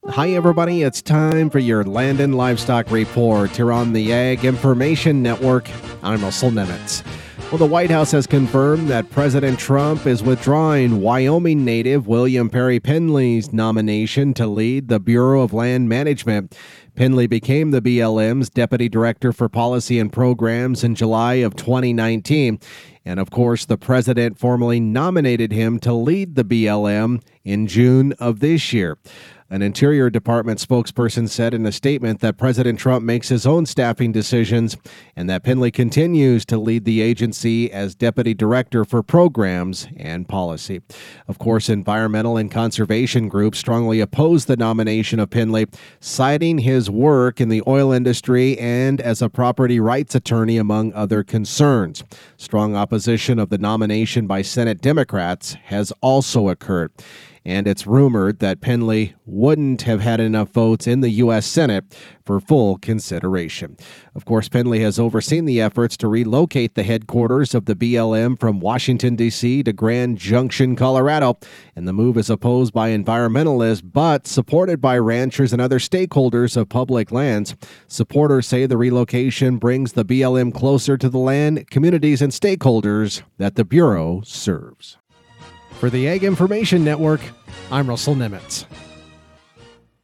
Hi, everybody. It's time for your Land and Livestock Report here on the Ag Information Network. I'm Russell Nemitz. Well, the White House has confirmed that President Trump is withdrawing Wyoming native William Perry Penley's nomination to lead the Bureau of Land Management. Penley became the BLM's Deputy Director for Policy and Programs in July of 2019. And of course, the president formally nominated him to lead the BLM in June of this year. An Interior Department spokesperson said in a statement that President Trump makes his own staffing decisions and that Penley continues to lead the agency as Deputy Director for Programs and Policy. Of course, environmental and conservation groups strongly oppose the nomination of Penley, citing his work in the oil industry and as a property rights attorney, among other concerns. Strong opposition of the nomination by Senate Democrats has also occurred. And it's rumored that Penley wouldn't have had enough votes in the U.S. Senate for full consideration. Of course, Penley has overseen the efforts to relocate the headquarters of the BLM from Washington, D.C. to Grand Junction, Colorado. And the move is opposed by environmentalists, but supported by ranchers and other stakeholders of public lands. Supporters say the relocation brings the BLM closer to the land, communities, and stakeholders that the Bureau serves. For the Ag Information Network, I'm Russell Nemitz.